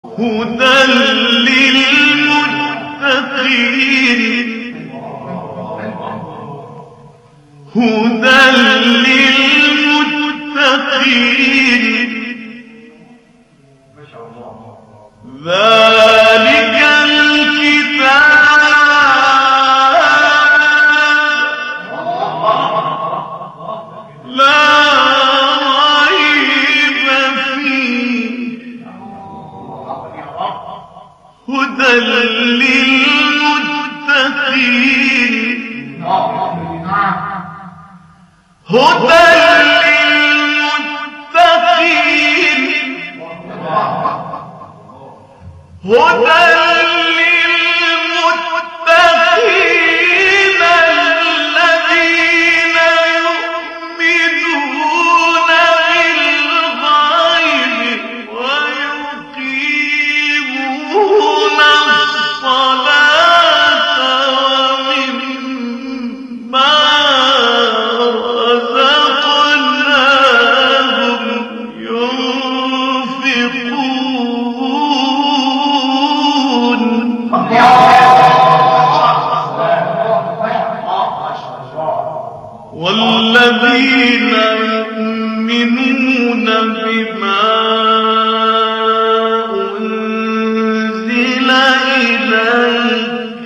هدى للمتقين هدى للمتقين ذلك الكتاب لا ريب فيه هدى للمتقين هدى للمتقين هدى للمتقين الذين يؤمنون بالغيب ويقيمون الصلاة ومما رزقناهم ينفقون والذين يؤمنون بما أنزل إليك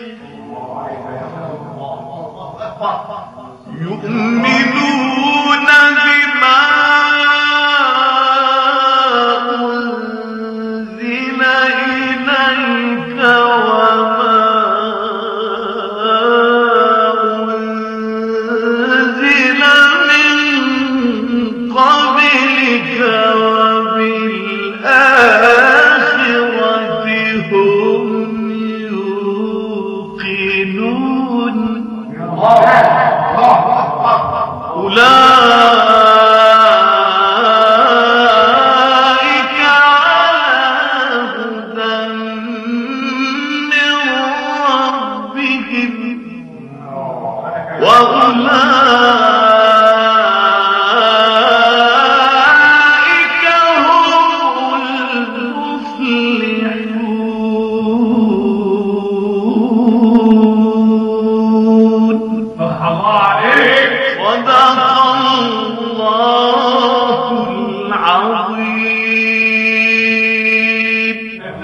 يؤمنون بما أنزل إليك وما أنزل من قبلك وبالآخرة هم يوقنون أولئك على هدى من ربهم وأولئك هم المفلحون. صدق الله العظيم.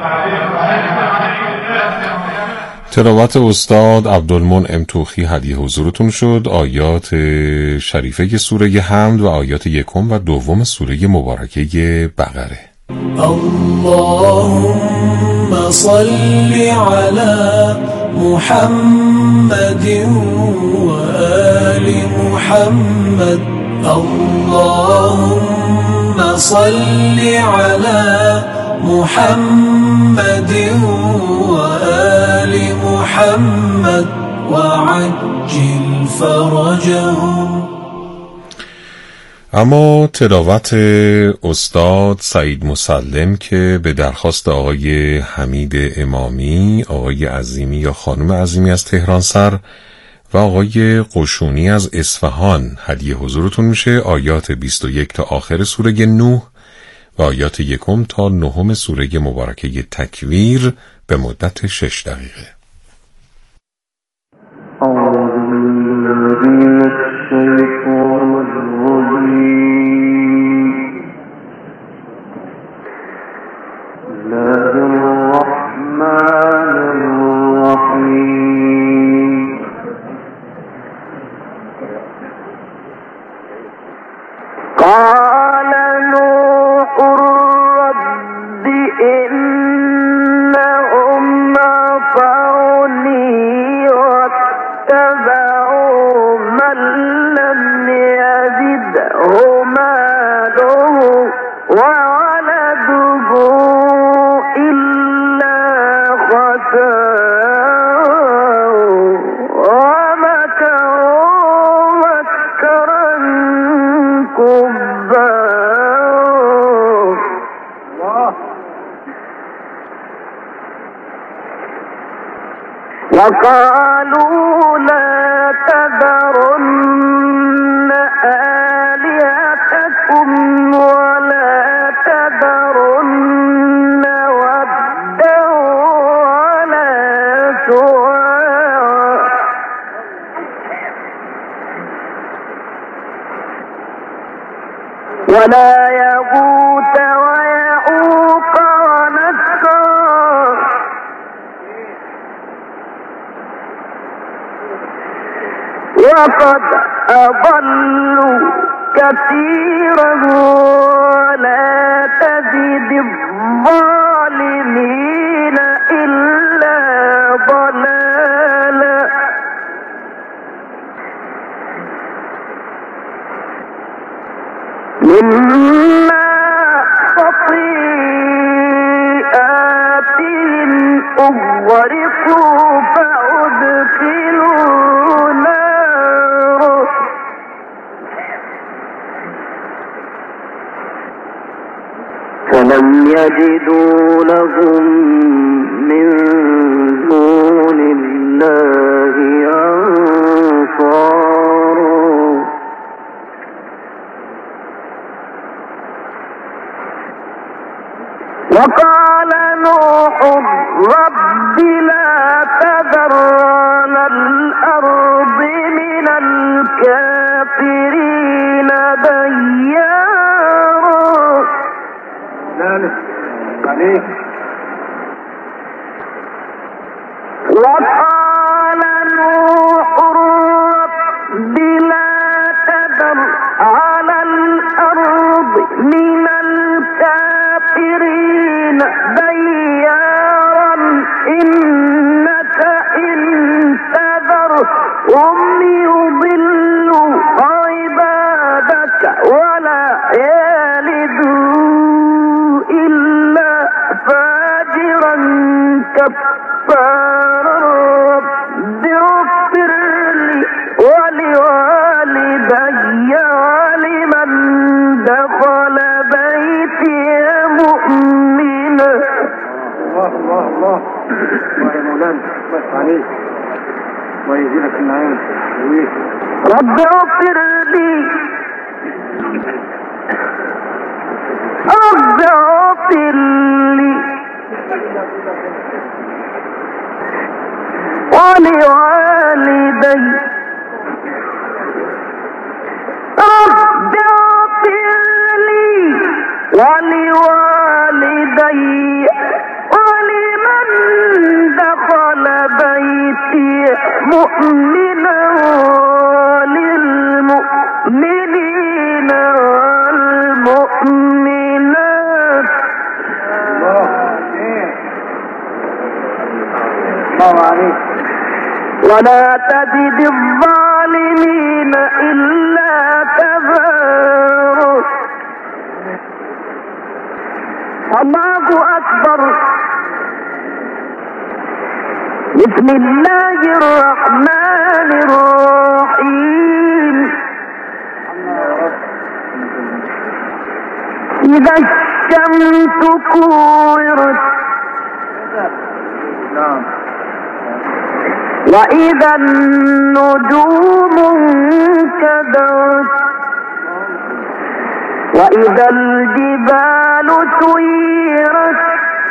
تلاوت استاد عبدالمنعم توخی هدیه حضورتون شد. آیات شریفه سوره حمد و آیات 1 و 2 سوره مبارکه بقره. اللهم صل على محمد و آل محمد. اللهم صل على محمد و آل محمد وعجل فرجهم. اما تلاوت استاد سعید مسلم که به درخواست آقای حمید امامی، آقای عظیمی یا خانم عظیمی از تهران سر و آقای قشونی از اصفهان هدیه حضورتون میشه. آیات 21 تا آخر سوره نوح و آیات 1 تا 9 سوره مبارکه تکویر به مدت 6 دقیقه. وقالوا لا تذرن آلهتكم ولا تذرن ودا وقد أضلوا كثيرا ولا تزد الظالمين إلا ضلالا مما خطيئاتهم أغرقوا فأدخلوا نارا فلم يجدوا لهم من دون الله أنصارا وقال نوح رب لا تذر على الأرض من الكافرين ديارا وقال نوح رب لا تذر على الأرض من الكافرين ديارا إنك إن تذرهم يضلوا عبادك ولا يلدوا إلا فاجرا كفارا رب اغفر لي ولوالدي ولمن دخل بيتي مؤمنا. الله الله الله يا مولانا بس عليك ويزيدك النعيم. رب اغفر لي رب اغفر لي ولوالدي رب اغفر لي ولوالدي ولمن دخل بيتي مؤمنا وللمؤمنين والمؤمنات. الله عليك. ولا تزد الظالمين إلا تبارا. الله أكبر. بسم الله الرحمن الرحيم. إذا الشمس كورت وإذا النجوم انكدرت وإذا الجبال سيرت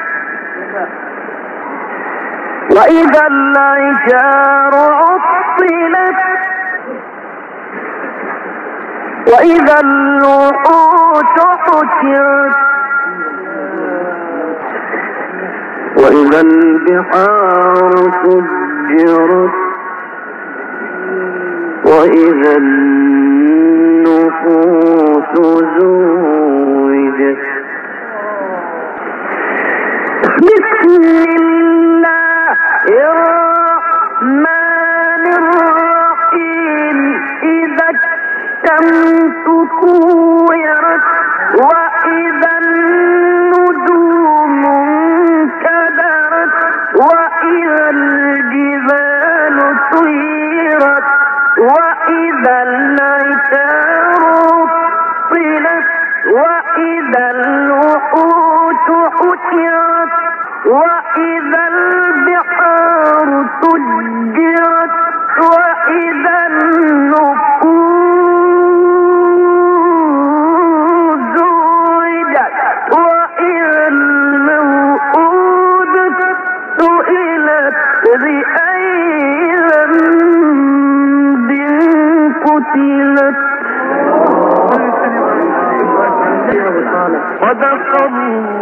وإذا العشار عطلت وإذا الوحوش حشرت وإذا البحار سجرت وإذا النفوس زوجت. بسم الله الرحمن الرحيم. إذا الشمس كورت وإذا النجوم انكدرت وإذا الجبال سيرت وإذا العشار عطلت وإذا الوحوش حشرت وإذا البحار سجرت وإذا النفوس زوجت وإذا الموءودة سئلت بأي ذنب قتلت. صدق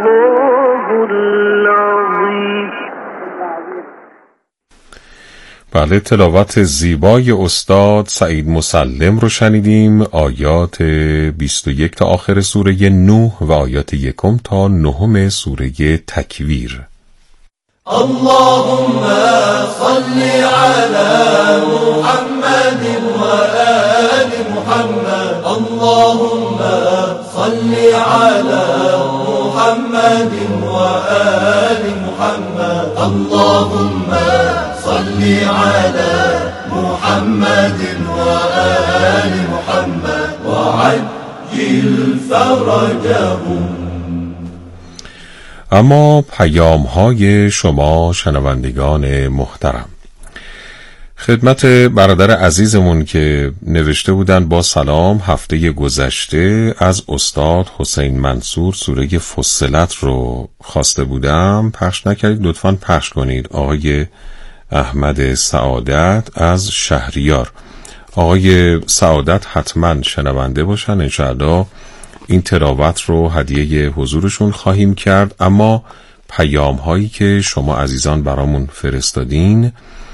الله العظيم. بله، تلاوت زیبای استاد سعید مسلم رو شنیدیم. آیات 21 تا آخر سوره نوح و آیات 1 تا 9 سوره تکویر. اللهم صل على محمد وآل محمد اللهم صل على محمد وآل محمد اللهم صل على محمد وآل محمد وعجل فرجهم. اما پیام‌های شما شنوندگان محترم، خدمت برادر عزیزمون که نوشته بودن با سلام، هفته گذشته از استاد حسین منصور سوره فصلت رو خواسته بودم، پخش نکردید، لطفاً پخش کنید. آقای احمد سعادت از شهریار. آقای سعادت حتما شنونده باشن، انشاءالله این تلاوت رو هدیه حضورشون خواهیم کرد. اما پیام هایی که شما عزیزان برامون فرستادین،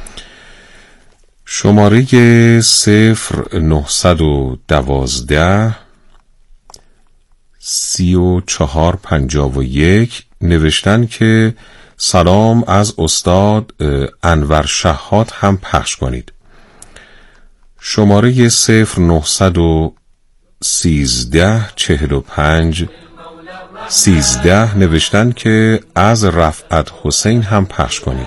شماره 0912 3451 نوشتن که سلام، از استاد انور شهاد هم پخش کنید. شماره 0913 45 13 نوشتن که از رفعت حسین هم پخش کنید.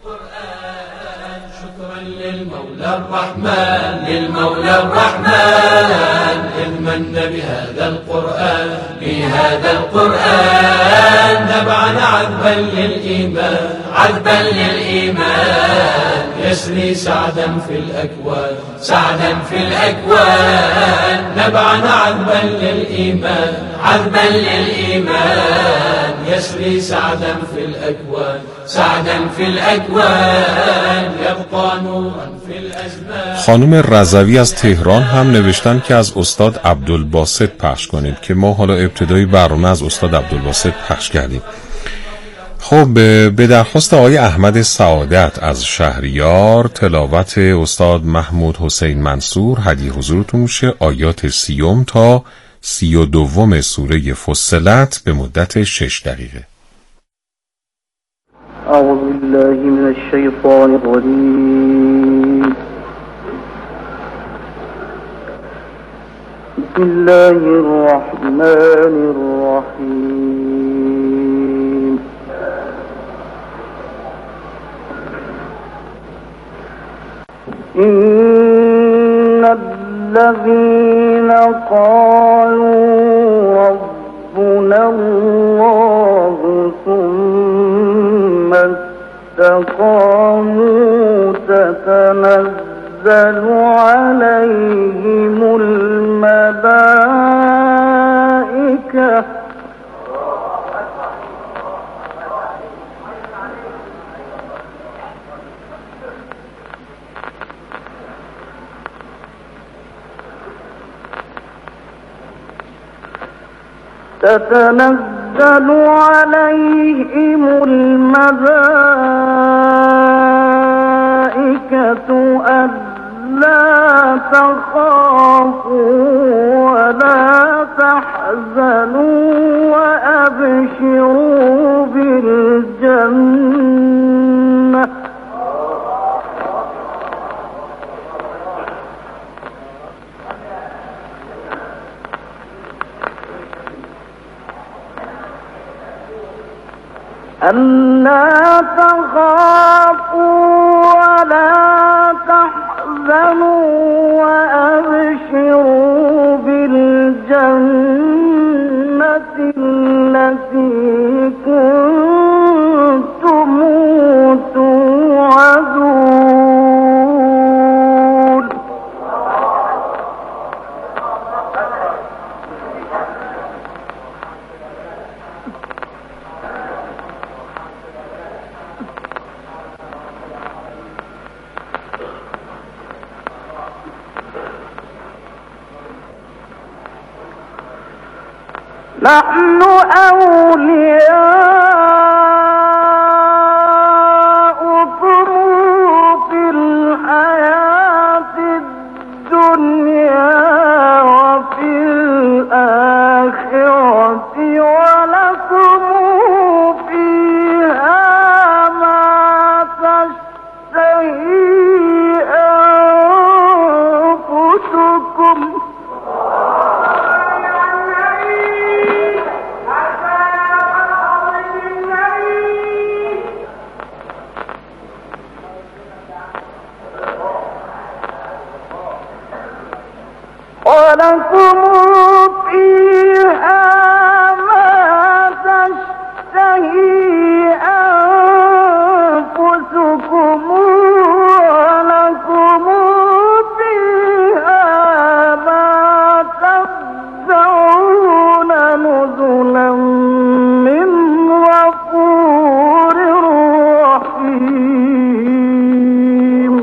للمولى الرحمن إذ من بهذا القرآن نبعنا عذبا للإيمان يسري سعدا في الأكوان نبعنا عذبا للإيمان يسري سعدا في الأكوان يبقى نورا في الأزمان. خانم رضوی از تهران هم نوشتن که از استاد عبدالباسط پخش کنید، که ما حالا ابتدای برنامه از استاد عبدالباسط پخش کردیم. خب، به درخواست آقای احمد سعادت از شهریار، تلاوت استاد محمود حسین منصور هدیه حضورتون میشه. آیات 30 تا 32 سوره فصلت به مدت 6 دقیقه. أعوذ بالله من الشيطان الرجيم. بسم الله الرحمن الرحيم. إن الذين قالوا ربنا الله ثم استقاموا تتنزل عليهم الملائكة تتنزل عليهم الملائكة ألا تخافوا ولا تحزنوا وأبشروا بالجنة ألا تخافوا ولا تحزنوا وأبشروا بالجنة التي كنتم توعدون. نحن أولياؤكم في ولكم فيها ما تشتهي أنفسكم ولكم فيها ما تدعون نزلا من غفور رحيم.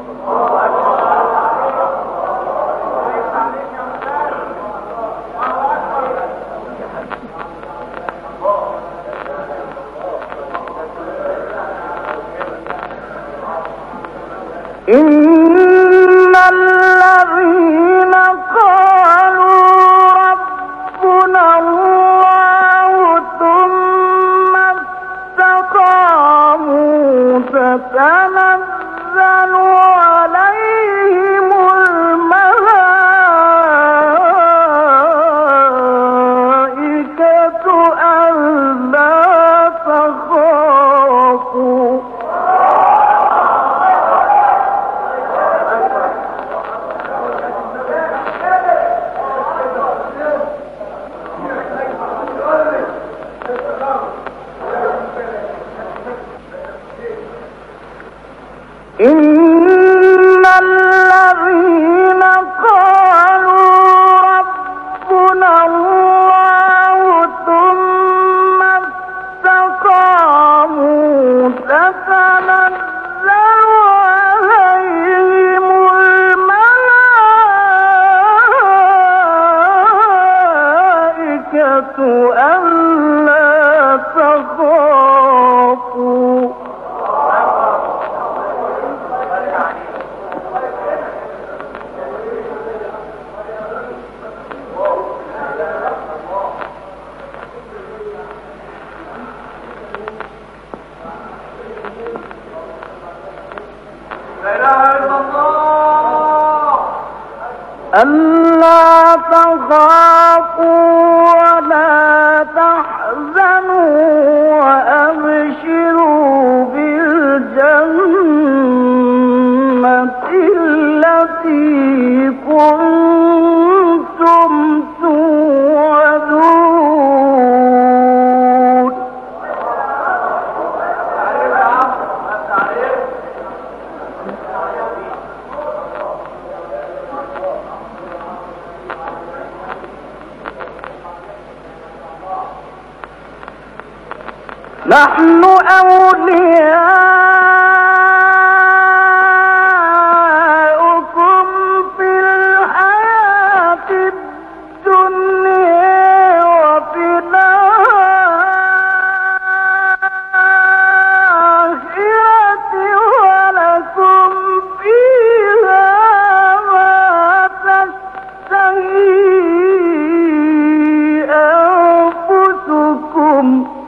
إن الذين قالوا ربنا الله ثم استقاموا تتنزل عليهم الملائكة ألا تخافوا إن الذين قالوا ربنا الله ثم استقاموا تتنزل عليهم الملائكة ألا تخافوا ألا تخافوا ولا تحزنوا وأبشروا بالجنة التي كنتم توعدون. نحن أولياؤكم في الحياة الدنيا وفي الآخرة ولكم فيها ما تشتهي أنفسكم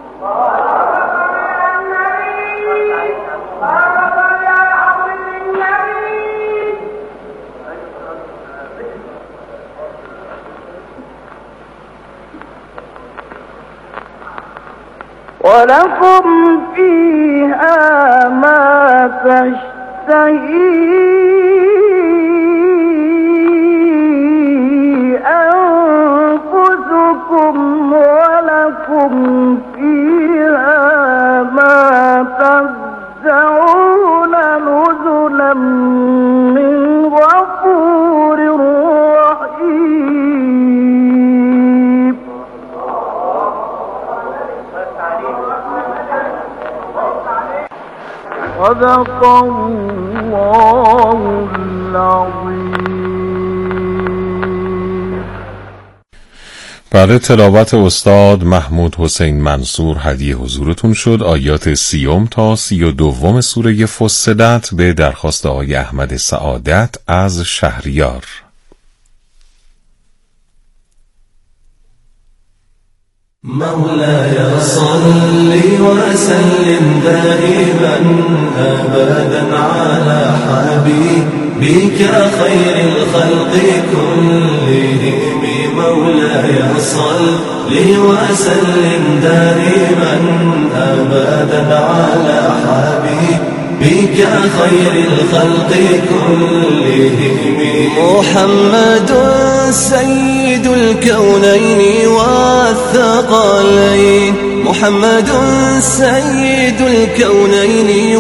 ولكم فيها ما تشتهي أنفسكم ولكم فيها ما تدعون نزلا من غفور رحيم. صدق الله العظيم. بعد تلاوت استاد محمود حسین منصور هدیه حضورتون شد آیات 30 تا 32 سوره فصلت به درخواست آقای احمد سعادت از شهریار. مولاي صل وسلم دائما أبدا على حبيبك خير الخلق كلهم. مولاي صل وسلم دائما أبدا على حبيبك بك خير الخلق كلهم. محمد سيد الكونين والثقلين، محمد سيد الكونين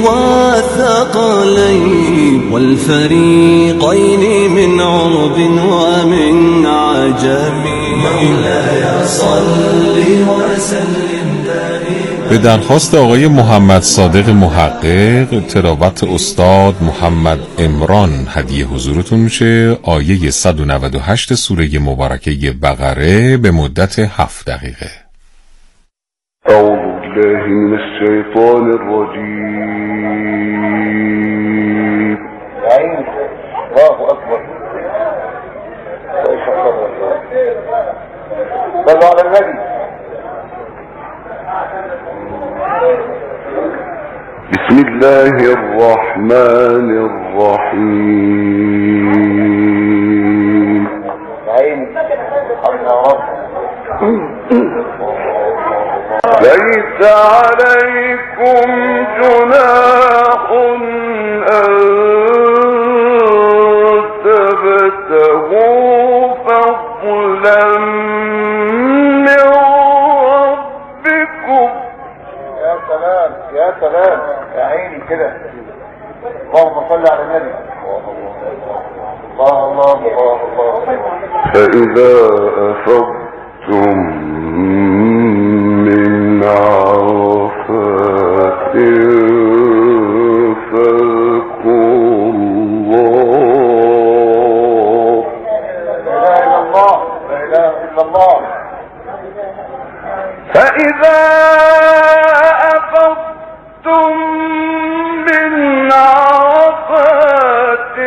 والثقلين والفريقين من عرب ومن عجم. مولاي صل وسلم دائما. به درخواست آقای محمد صادق محقق تلاوت استاد محمد عمران هدیه حضورتون میشه آیه 198 سوره مبارکه بقره به مدت 7 دقیقه. أعوذ بالله من الشيطان الرجيم. الله أكبر. صلوا على النبي. بسم الله الرحمن الرحيم. ليس عليكم جناح أن تبتغوا فضلا من ربكم. يا سلام يا سلام يا عيني كده. اللهم صل على النبي. الله الله الله الله. فإذا أفضتم من عرفات فاذكروا الله. لا إله إلا الله لا إله إلا الله. فإذا أفضتم من عرفات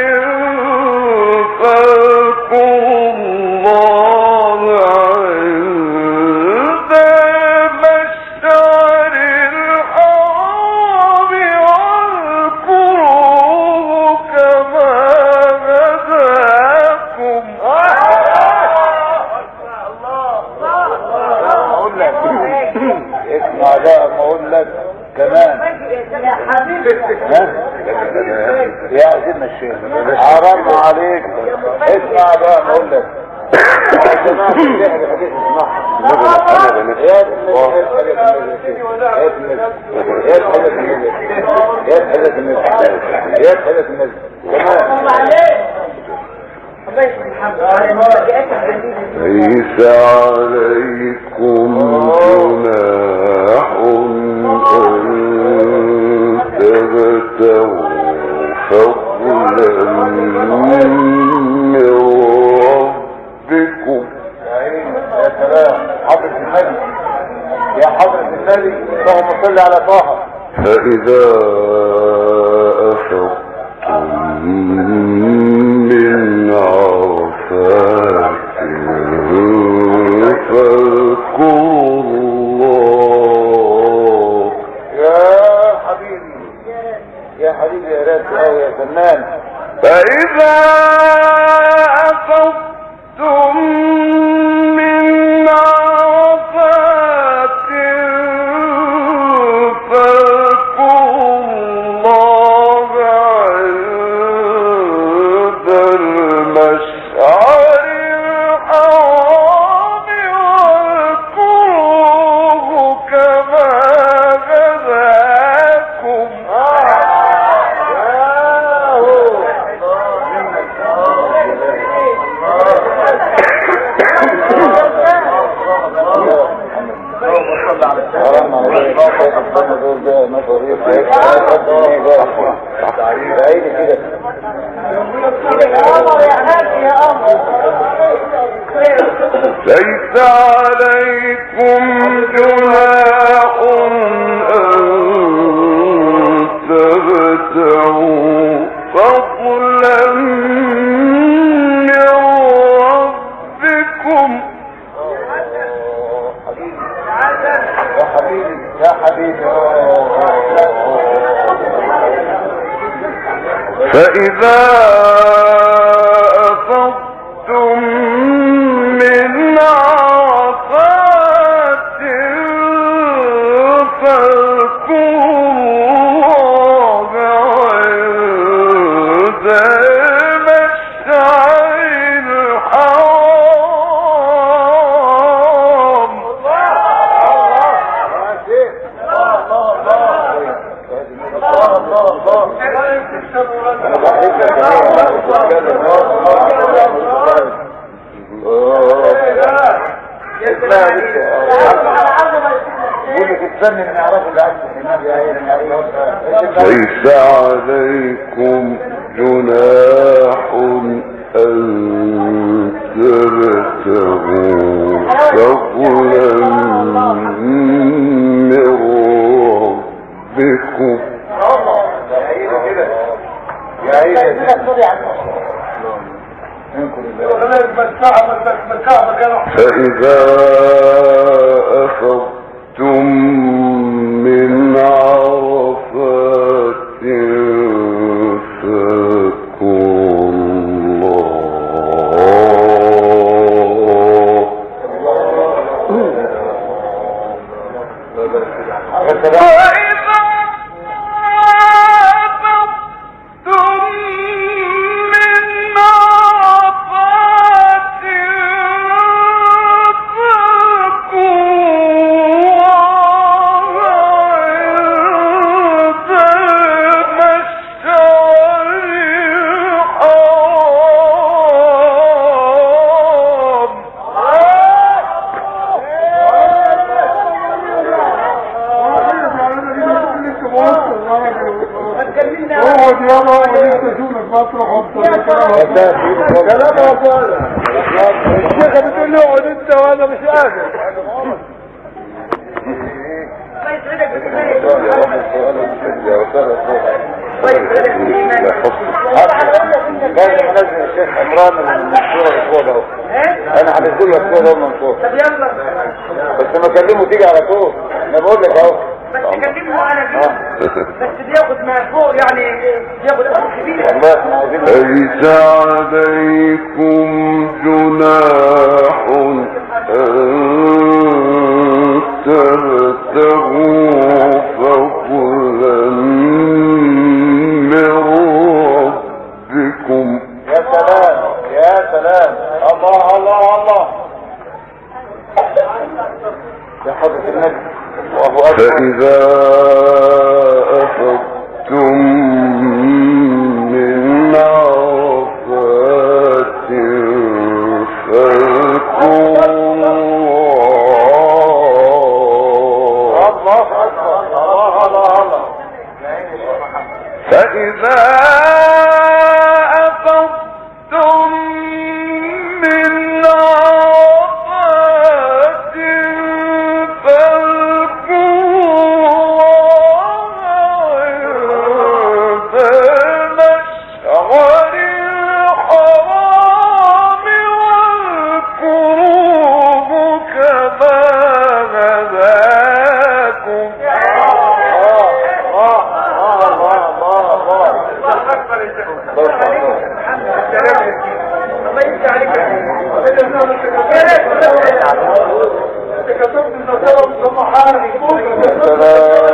فاذكروا الله عند المشعر الحرام واذكروه كما هداكم. اسمع بقى ما اقول لك كمان يا عزيزنا الشيخ حرام عليك. اسمع بقى ما اقول لك ليس عليكم جناح أن تبتغوا فضلا من ربكم. يا سلام حضرة النبي يا حضرة النبي اللهم صل على طه. فإذا أفضتم من عرفات فاذكروا الله. يا حبيبي يا حبيبي يا راسي أوي يا فنان. فإذا أفضتم من عرفات فاذكروا الله عند المشعر الحرام واذكروه كما هداكم. ليس عليكم جناح أن تبتغوا فضلا من ربكم. يا حبيبي يا حبيبي. فإذا أفضتم من عرفات فاذكروا الله ليس عليكم جناح أن تبتغوا فضلا من ربكم فإذا أفضتم من عرفات فاذكروا الشيخ بتقول له اقعد انت وانا مش قادر. كان منزل الشيخ عمران من الصورة الفوق اهو. انا هنزل لك الصورة من فوق. طب يلا. بس ما اكلمه تيجي على طول. انا بقول لك اهو. بس تكلمه انا كده. بس بياخد من فوق يعني بياخد اخد كبير. ليس عليكم جناح أن تبتغوا فضلا من ربكم. يا سلام يا سلام الله الله الله يا حضرة النبي. فإذا أفضتم من عرفات فاذكروا الله أكبر الله الله الله. فإذا أفضتم من عرفات فاذكروا